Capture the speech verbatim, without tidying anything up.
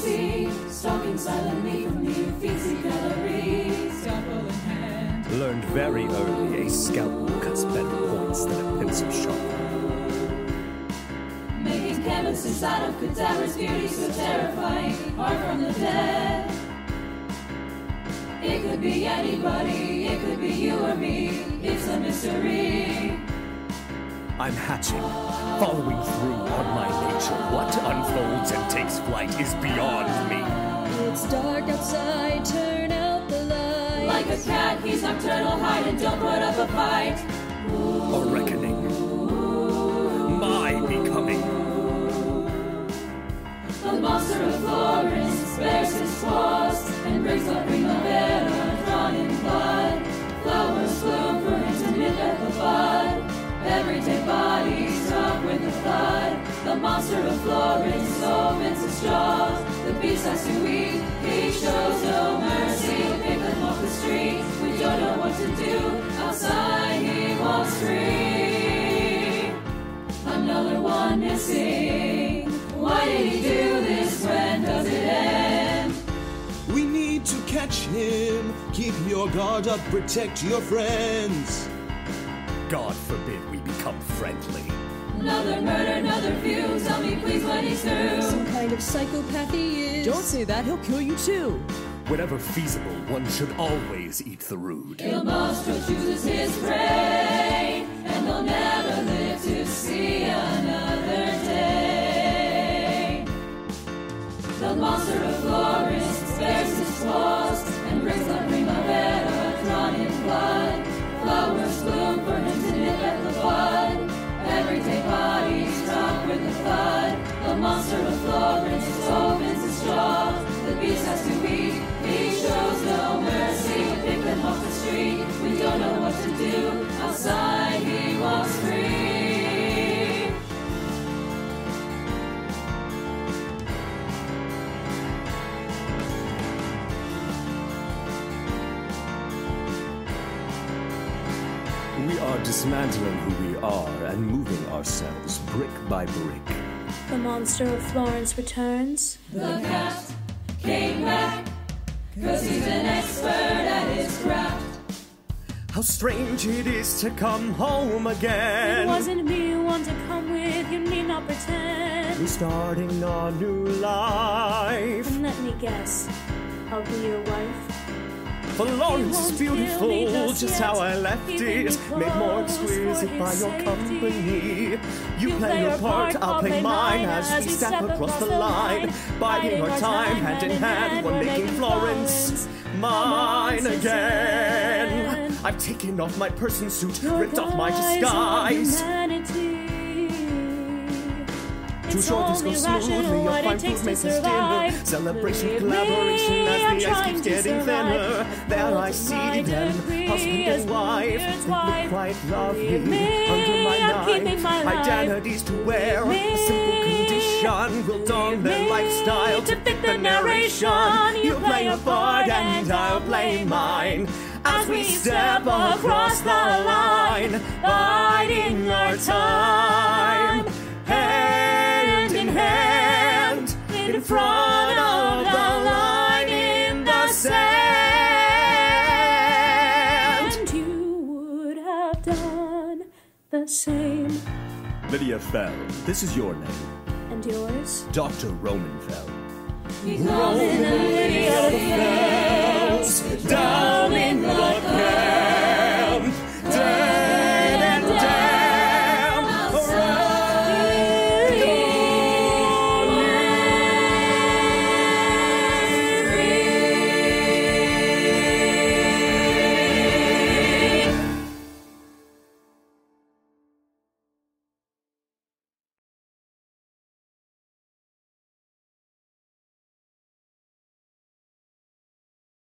mercy, stalking silently from the Uffizi gallery, scalpel in hand. Learned very early a scalpel cuts better points than a pencil sharpener. Making canvases out of cadavers, beauty so terrifying, hard from the dead. It could be anybody, it could be you or me, it's a mystery. I'm hatching, following through on my nature. What unfolds and takes flight is beyond me. It's dark outside, turn out the light. Like a cat, he's nocturnal, hide and don't put up a fight. A reckoning. My becoming. The monster of Florence bears his claws and breaks the primavera drawn in blood. Flowers bloom for him to nip at the bud. Everyday bodies talk with the flood. The monster of Florence opens his jaws. The beast has to eat, he shows no mercy. Pick them off the street, we don't know what to do. Outside he walks free. Another one missing. Why did he do this? When does it end? We need to catch him. Keep your guard up, protect your friends. God forbid we become friendly. Another murder, another feud. Tell me please what he's through. Some kind of psychopath he is. Don't say that, he'll kill you too. Whenever feasible, one should always eat the rude. Il Mostro chooses his prey, and they'll never live to see another day. The monster of Florence bears his claws and breaks the primavera drawn in blood. Flowers bloom for him to nip at the bud. Everyday bodies talk with the flood. The monster of Florence opens his jaws. The beast has to eat, he shows no mercy. Pick them off the street, we don't know what to do. Outside he walks free. We are dismantling who we are and moving ourselves brick by brick. The monster of Florence returns. The cat came back, cause he's an expert at his craft. How strange it is to come home again. It wasn't me you want to come with, you need not pretend. We're starting a new life. And let me guess, I'll be your wife. Florence is beautiful, just how I left it. Made more exquisite by your company. You play your part, I'll play mine as we step across the line. Biding our time, hand in hand, we're making Florence mine again. I've taken off my person suit, ripped off my disguise. Too short, this goes smoothly, your fine food makes us dinner. Celebration, collaboration as the ice keeps getting thinner. There I see them, husband and wife. They look quite lovely under my knife. Identities to wear, a simple condition will don their lifestyle to fit the narration. You play your part and I'll play mine as we step across the line, biding our time. Hand in hand, in front of the line in the sand. And you would have done the same. Lydia Fell, this is your name. And yours? Doctor Roman Fell. Roman Lydia Fells, down in the